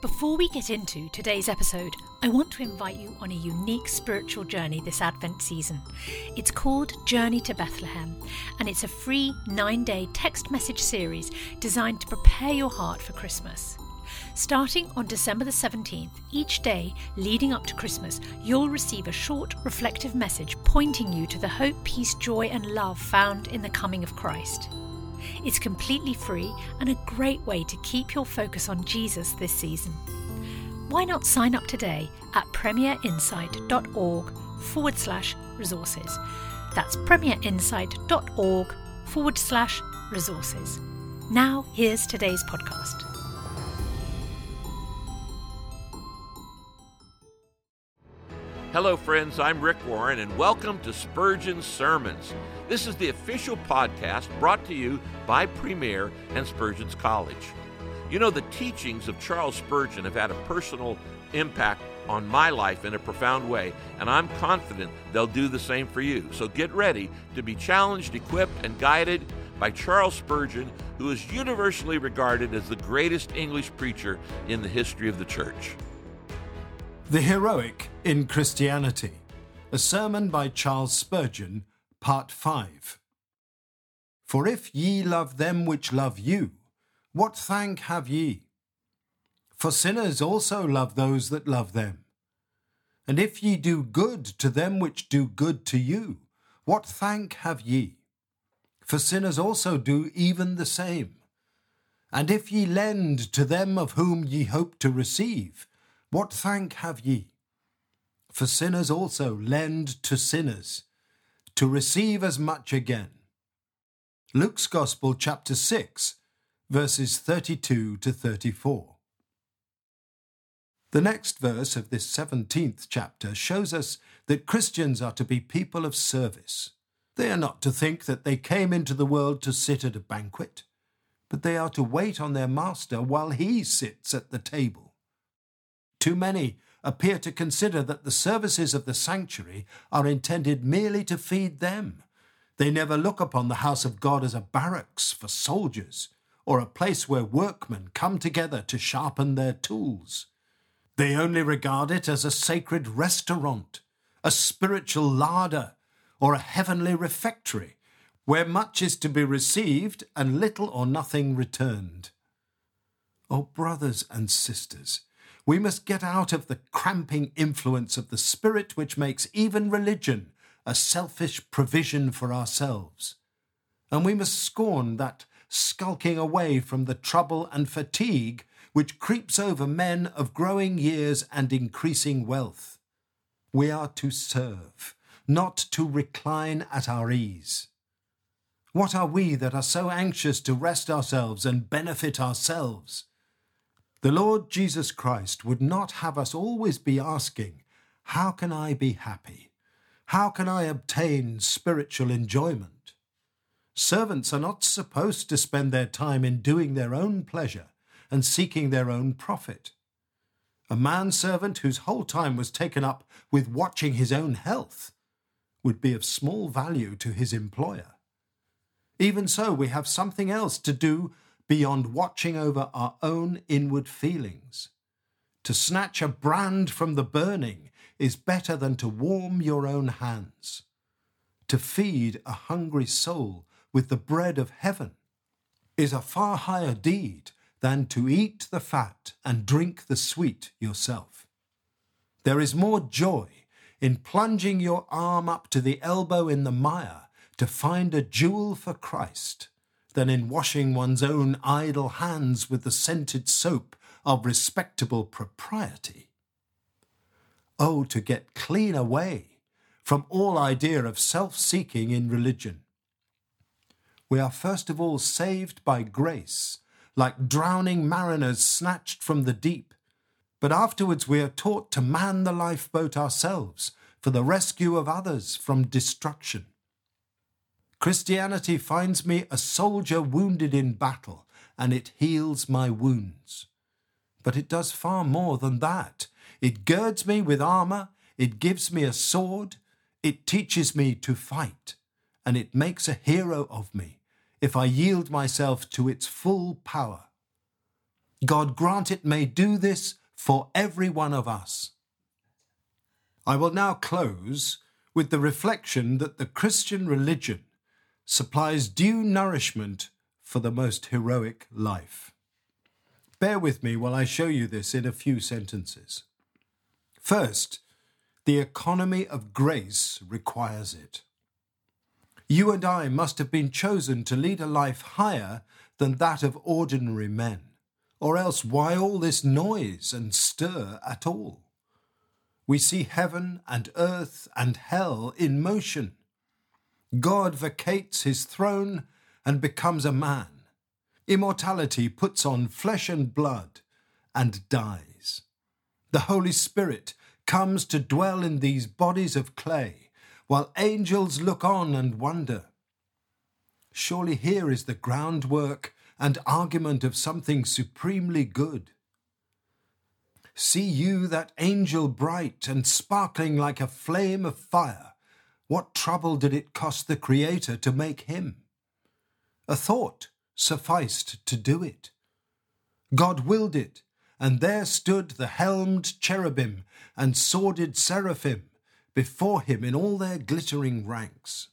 Before we get into today's episode, I want to invite you on a unique spiritual journey this Advent season. It's called Journey to Bethlehem, and it's a free 9-day text message series designed to prepare your heart for Christmas. Starting on December the 17th, each day leading up to Christmas, you'll receive a short, reflective message pointing you to the hope, peace, joy and love found in the coming of Christ. It's completely free and a great way to keep your focus on Jesus this season. Why not sign up today at premierinsight.org/resources. That's premierinsight.org/resources. Now here's today's podcast. Hello friends, I'm Rick Warren and welcome to Spurgeon Sermons. This is the official podcast brought to you by Premier and Spurgeon's College. You know, the teachings of Charles Spurgeon have had a personal impact on my life in a profound way, and I'm confident they'll do the same for you. So get ready to be challenged, equipped, and guided by Charles Spurgeon, who is universally regarded as the greatest English preacher in the history of the church. The Heroic in Christianity, a sermon by Charles Spurgeon, Part 5. For if ye love them which love you, what thank have ye? For sinners also love those that love them. And if ye do good to them which do good to you, what thank have ye? For sinners also do even the same. And if ye lend to them of whom ye hope to receive, what thank have ye? For sinners also lend to sinners, to receive as much again. Luke's Gospel, chapter 6, verses 32 to 34. The next verse of this 17th chapter shows us that Christians are to be people of service. They are not to think that they came into the world to sit at a banquet, but they are to wait on their master while he sits at the table. Too many appear to consider that the services of the sanctuary are intended merely to feed them. They never look upon the house of God as a barracks for soldiers, or a place where workmen come together to sharpen their tools. They only regard it as a sacred restaurant, a spiritual larder, or a heavenly refectory, where much is to be received and little or nothing returned. Oh, brothers and sisters, we must get out of the cramping influence of the spirit which makes even religion a selfish provision for ourselves. And we must scorn that skulking away from the trouble and fatigue which creeps over men of growing years and increasing wealth. We are to serve, not to recline at our ease. What are we that are so anxious to rest ourselves and benefit ourselves? The Lord Jesus Christ would not have us always be asking, how can I be happy? How can I obtain spiritual enjoyment? Servants are not supposed to spend their time in doing their own pleasure and seeking their own profit. A manservant whose whole time was taken up with watching his own health would be of small value to his employer. Even so, we have something else to do beyond watching over our own inward feelings. To snatch a brand from the burning is better than to warm your own hands. To feed a hungry soul with the bread of heaven is a far higher deed than to eat the fat and drink the sweet yourself. There is more joy in plunging your arm up to the elbow in the mire to find a jewel for Christ than in washing one's own idle hands with the scented soap of respectable propriety. Oh, to get clean away from all idea of self-seeking in religion. We are first of all saved by grace, like drowning mariners snatched from the deep, but afterwards we are taught to man the lifeboat ourselves for the rescue of others from destruction. Christianity finds me a soldier wounded in battle, and it heals my wounds. But it does far more than that. It girds me with armour, it gives me a sword, it teaches me to fight, and it makes a hero of me if I yield myself to its full power. God grant it may do this for every one of us. I will now close with the reflection that the Christian religion supplies due nourishment for the most heroic life. Bear with me while I show you this in a few sentences. First, the economy of grace requires it. You and I must have been chosen to lead a life higher than that of ordinary men, or else why all this noise and stir at all? We see heaven and earth and hell in motion. God vacates his throne and becomes a man. Immortality puts on flesh and blood and dies. The Holy Spirit comes to dwell in these bodies of clay, while angels look on and wonder. Surely here is the groundwork and argument of something supremely good. See you that angel bright and sparkling like a flame of fire? What trouble did it cost the Creator to make him? A thought sufficed to do it. God willed it, and there stood the helmed cherubim and sworded seraphim before him in all their glittering ranks.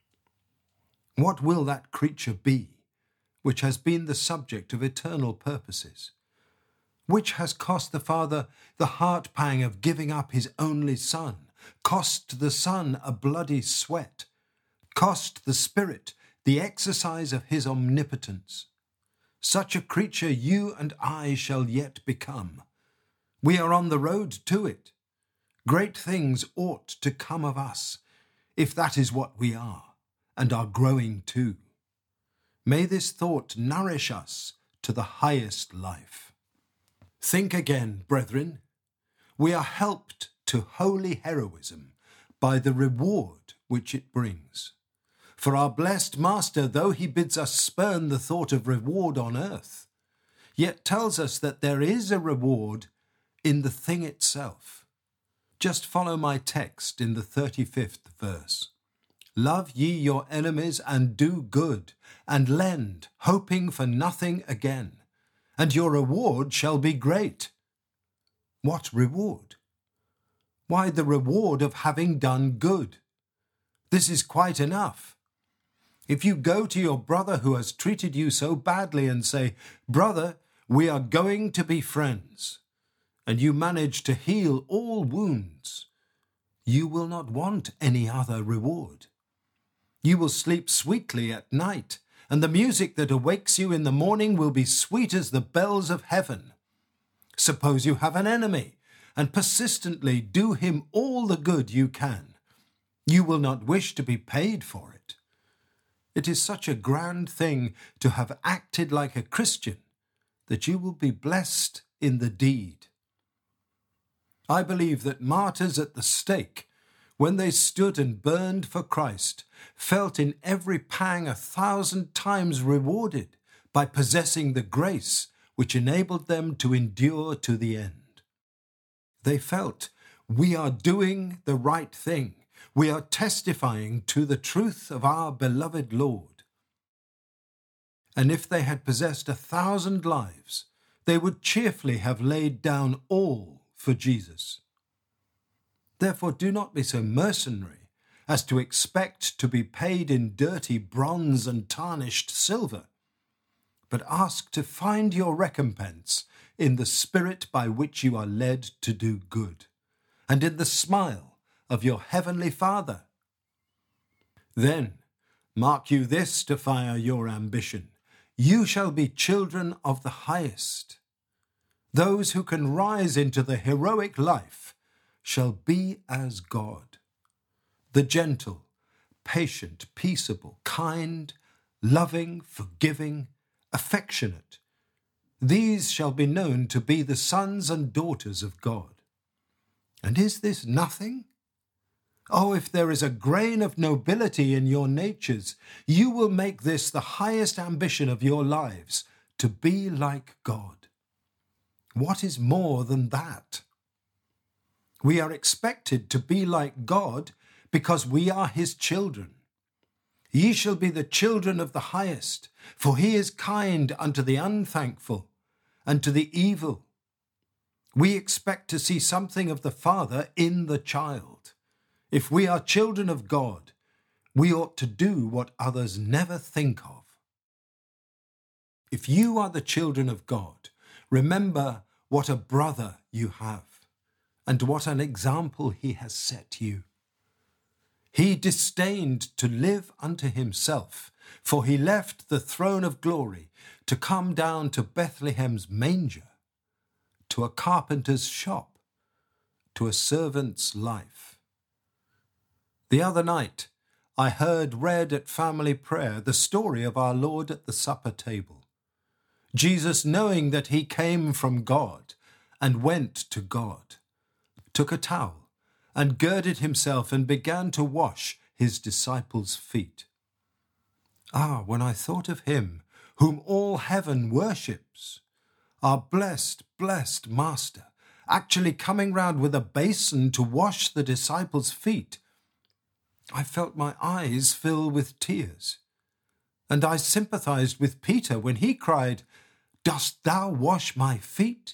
What will that creature be, which has been the subject of eternal purposes? Which has cost the Father the heart pang of giving up his only Son, cost the Son a bloody sweat, cost the Spirit the exercise of his omnipotence. Such a creature you and I shall yet become. We are on the road to it. Great things ought to come of us, if that is what we are, and are growing to. May this thought nourish us to the highest life. Think again, brethren. We are helped to holy heroism by the reward which it brings. For our blessed Master, though he bids us spurn the thought of reward on earth, yet tells us that there is a reward in the thing itself. Just follow my text in the 35th verse. Love ye your enemies and do good, and lend, hoping for nothing again, and your reward shall be great. What reward? Why, the reward of having done good. This is quite enough. If you go to your brother who has treated you so badly and say, "Brother, we are going to be friends," and you manage to heal all wounds, you will not want any other reward. You will sleep sweetly at night, and the music that awakes you in the morning will be sweet as the bells of heaven. Suppose you have an enemy, and persistently do him all the good you can. You will not wish to be paid for it. It is such a grand thing to have acted like a Christian that you will be blessed in the deed. I believe that martyrs at the stake, when they stood and burned for Christ, felt in every pang 1,000 times rewarded by possessing the grace which enabled them to endure to the end. They felt, we are doing the right thing. We are testifying to the truth of our beloved Lord. And if they had possessed 1,000 lives, they would cheerfully have laid down all for Jesus. Therefore, do not be so mercenary as to expect to be paid in dirty bronze and tarnished silver, but ask to find your recompense in the spirit by which you are led to do good, and in the smile of your heavenly Father. Then, mark you this to fire your ambition, you shall be children of the highest. Those who can rise into the heroic life shall be as God. The gentle, patient, peaceable, kind, loving, forgiving, affectionate, these shall be known to be the sons and daughters of God. And is this nothing? Oh, if there is a grain of nobility in your natures, you will make this the highest ambition of your lives, to be like God. What is more than that? We are expected to be like God because we are his children. Ye shall be the children of the highest, for he is kind unto the unthankful, and to the evil. We expect to see something of the Father in the child. If we are children of God, we ought to do what others never think of. If you are the children of God, remember what a brother you have, and what an example he has set you. He disdained to live unto himself, for he left the throne of glory to come down to Bethlehem's manger, to a carpenter's shop, to a servant's life. The other night, I heard read at family prayer the story of our Lord at the supper table. Jesus, knowing that he came from God and went to God, took a towel and girded himself and began to wash his disciples' feet. When I thought of him whom all heaven worships, our blessed, blessed Master, actually coming round with a basin to wash the disciples' feet, I felt my eyes fill with tears. And I sympathized with Peter when he cried, "Dost thou wash my feet?"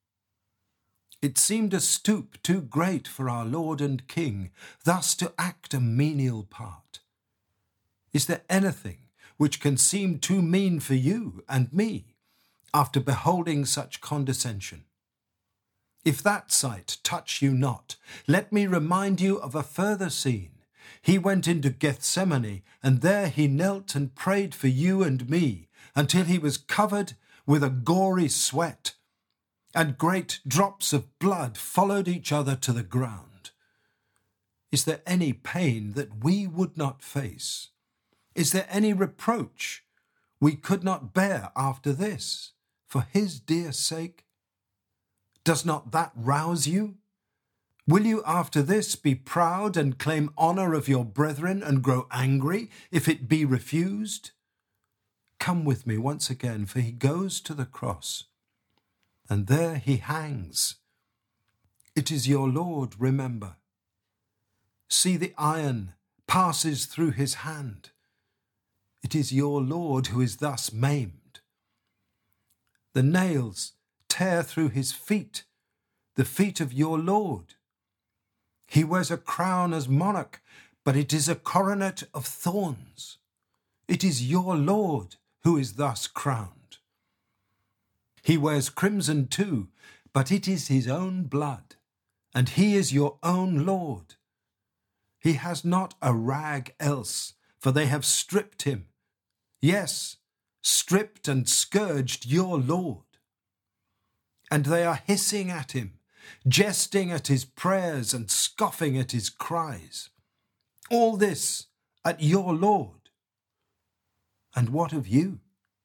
It seemed a stoop too great for our Lord and King, thus to act a menial part. Is there anything which can seem too mean for you and me after beholding such condescension? If that sight touch you not, let me remind you of a further scene. He went into Gethsemane, and there he knelt and prayed for you and me until he was covered with a gory sweat, and great drops of blood followed each other to the ground. Is there any pain that we would not face? Is there any reproach we could not bear after this, for his dear sake? Does not that rouse you? Will you after this be proud and claim honour of your brethren and grow angry if it be refused? Come with me once again, for he goes to the cross, and there he hangs. It is your Lord, remember. See, the iron passes through his hand. It is your Lord who is thus maimed. The nails tear through his feet, the feet of your Lord. He wears a crown as monarch, but it is a coronet of thorns. It is your Lord who is thus crowned. He wears crimson too, but it is his own blood, and he is your own Lord. He has not a rag else, for they have stripped him. Yes, stripped and scourged your Lord. And they are hissing at him, jesting at his prayers and scoffing at his cries. All this at your Lord. And what of you?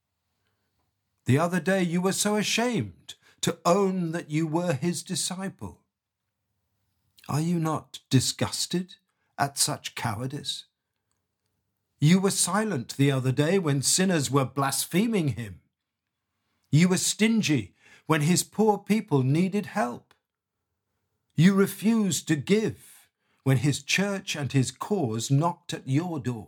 The other day you were so ashamed to own that you were his disciple. Are you not disgusted at such cowardice? You were silent the other day when sinners were blaspheming him. You were stingy when his poor people needed help. You refused to give when his church and his cause knocked at your door.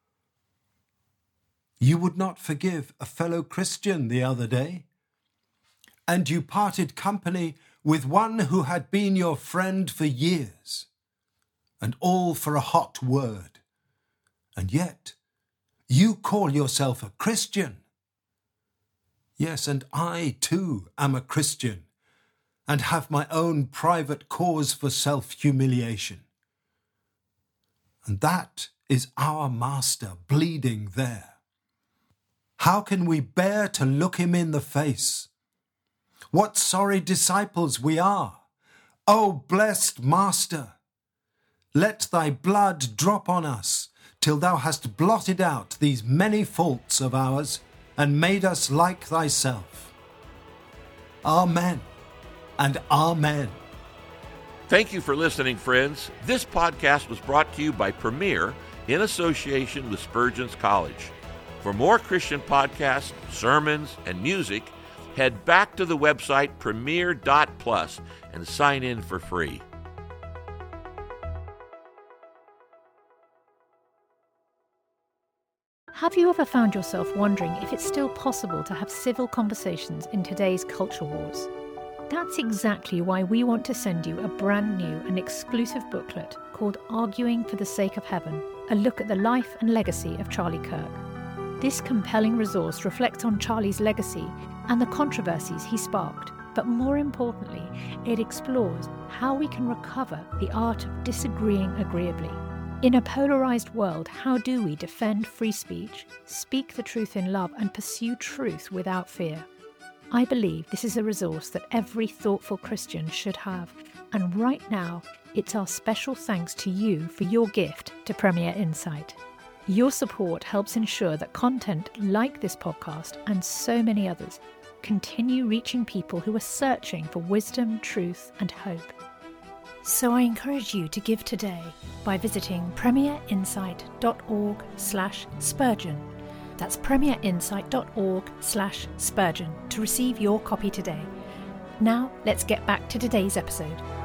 You would not forgive a fellow Christian the other day, and you parted company with one who had been your friend for years, and all for a hot word. And yet you call yourself a Christian. Yes, and I too am a Christian, and have my own private cause for self-humiliation. And that is our Master bleeding there. How can we bear to look him in the face? What sorry disciples we are! O blessed Master, let thy blood drop on us till thou hast blotted out these many faults of ours and made us like thyself. Amen and amen. Thank you for listening, friends. This podcast was brought to you by Premier in association with Spurgeon's College. For more Christian podcasts, sermons, and music, head back to the website premier.plus and sign in for free. Have you ever found yourself wondering if it's still possible to have civil conversations in today's culture wars? That's exactly why we want to send you a brand new and exclusive booklet called Arguing for the Sake of Heaven, a look at the life and legacy of Charlie Kirk. This compelling resource reflects on Charlie's legacy and the controversies he sparked, but more importantly, it explores how we can recover the art of disagreeing agreeably. In a polarised world, how do we defend free speech, speak the truth in love, and pursue truth without fear? I believe this is a resource that every thoughtful Christian should have, and right now, it's our special thanks to you for your gift to Premier Insight. Your support helps ensure that content like this podcast and so many others continue reaching people who are searching for wisdom, truth, and hope. So I encourage you to give today by visiting premierinsight.org/Spurgeon. That's premierinsight.org/Spurgeon to receive your copy today. Now, let's get back to today's episode.